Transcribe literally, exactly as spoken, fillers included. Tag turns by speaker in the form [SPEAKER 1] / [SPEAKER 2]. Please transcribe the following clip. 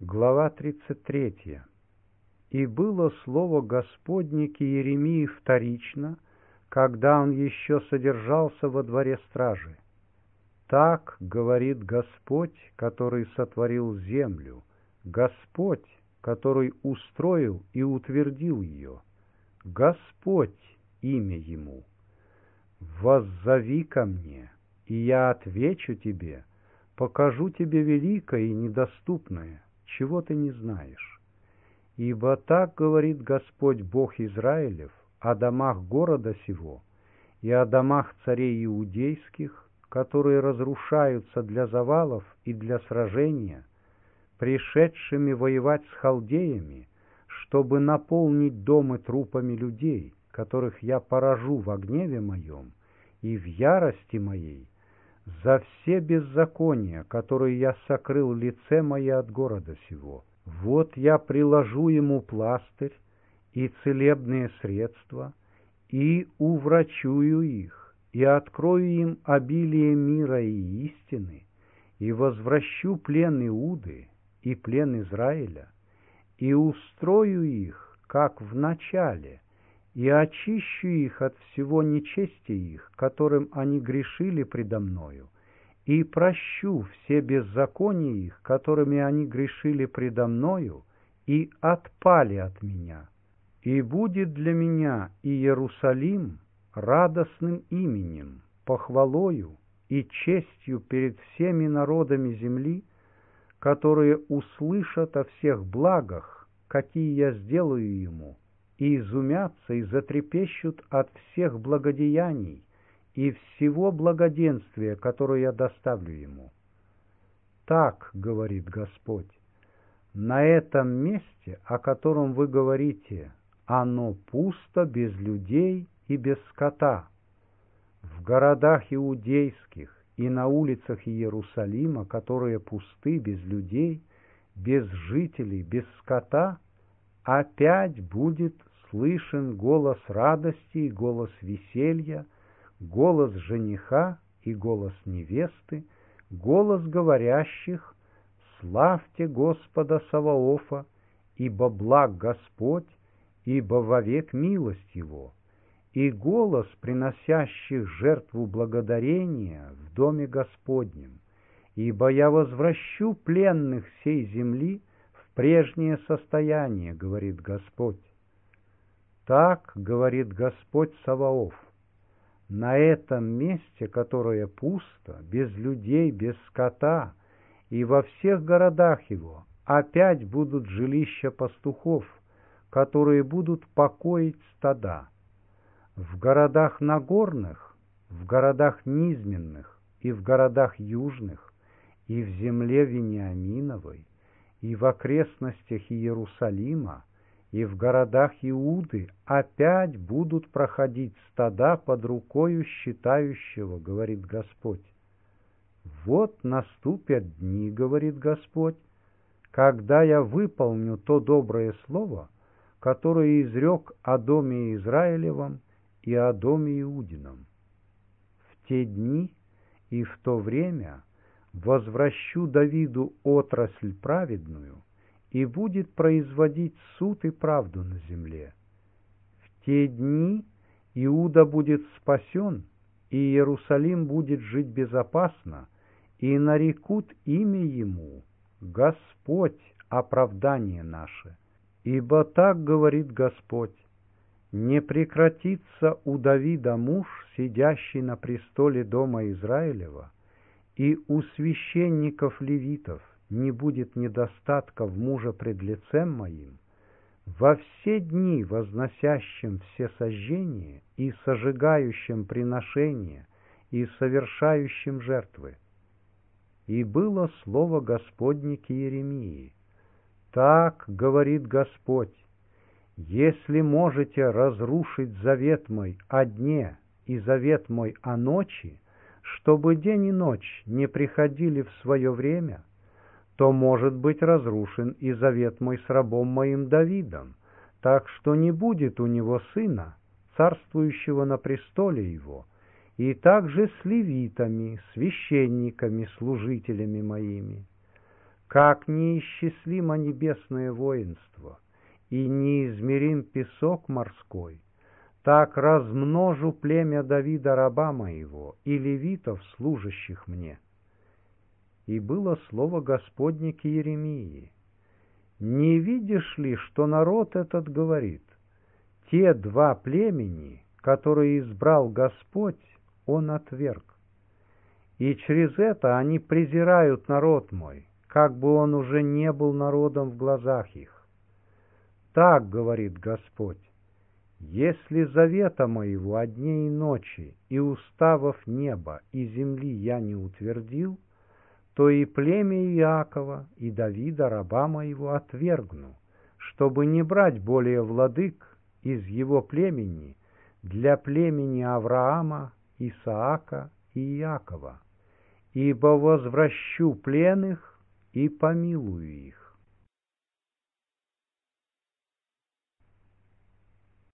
[SPEAKER 1] Глава тридцать третья. «И было слово Господне к Иеремии вторично, когда он еще содержался во дворе стражи. Так говорит Господь, который сотворил землю, Господь, который устроил и утвердил ее, Господь имя Ему. Воззови ко мне, и я отвечу тебе, покажу тебе великое и недоступное, чего ты не знаешь. Ибо так говорит Господь Бог Израилев о домах города сего и о домах царей иудейских, которые разрушаются для завалов и для сражения, пришедшими воевать с халдеями, чтобы наполнить дома трупами людей, которых я поражу во гневе моем и в ярости моей, за все беззакония, которые я сокрыл лице мое от города сего. Вот я приложу ему пластырь и целебные средства, и уврачую их, и открою им обилие мира и истины, и возвращу плен Иуды и плен Израиля, и устрою их, как в начале, и очищу их от всего нечестия их, которым они грешили предо мною, и прощу все беззакония их, которыми они грешили предо мною, и отпали от меня. И будет для меня и Иерусалим радостным именем, похвалою и честью перед всеми народами земли, которые услышат о всех благах, какие я сделаю ему, и изумятся и затрепещут от всех благодеяний и всего благоденствия, которое я доставлю ему. Так говорит Господь: на этом месте, о котором вы говорите, оно пусто, без людей и без скота. В городах иудейских и на улицах Иерусалима, которые пусты, без людей, без жителей, без скота, опять будет слышен голос радости и голос веселья, голос жениха и голос невесты, голос говорящих: «Славьте Господа Саваофа, ибо благ Господь, ибо вовек милость Его», и голос приносящих жертву благодарения в доме Господнем, ибо я возвращу пленных сей земли в прежнее состояние, говорит Господь. Так говорит Господь Саваоф: на этом месте, которое пусто, без людей, без скота, и во всех городах его опять будут жилища пастухов, которые будут покоить стада. В городах нагорных, в городах низменных и в городах южных, и в земле Вениаминовой, и в окрестностях Иерусалима, и в городах Иуды опять будут проходить стада под рукою считающего, говорит Господь. Вот наступят дни, говорит Господь, когда я выполню то доброе слово, которое изрек о доме Израилевом и о доме Иудином. В те дни и в то время возвращу Давиду отрасль праведную, и будет производить суд и правду на земле. В те дни Иуда будет спасен, и Иерусалим будет жить безопасно, и нарекут имя ему Господь, оправдание наше. Ибо так говорит Господь: не прекратится у Давида муж, сидящий на престоле дома Израилева, и у священников левитов не будет недостатка в мужа пред лицем моим, во все дни возносящим все сожжения и сожигающим приношения и совершающим жертвы. И было слово Господне к Иеремии: так говорит Господь: если можете разрушить завет мой о дне и завет мой о ночи, чтобы день и ночь не приходили в свое время, то может быть разрушен и завет мой с рабом моим Давидом, так что не будет у него сына, царствующего на престоле его, и также с левитами, священниками, служителями моими. Как неисчислимо небесное воинство и неизмерим песок морской, так размножу племя Давида раба моего и левитов, служащих мне. И было слово Господне к Иеремии: не видишь ли, что народ этот говорит: те два племени, которые избрал Господь, Он отверг. И через это они презирают народ мой, как бы он уже не был народом в глазах их. Так говорит Господь: если завета моего о дне и ночи и уставов неба и земли я не утвердил, то и племя Иакова и Давида раба моего отвергну, чтобы не брать более владык из его племени для племени Авраама, Исаака и Иакова, ибо возвращу плен их и помилую их.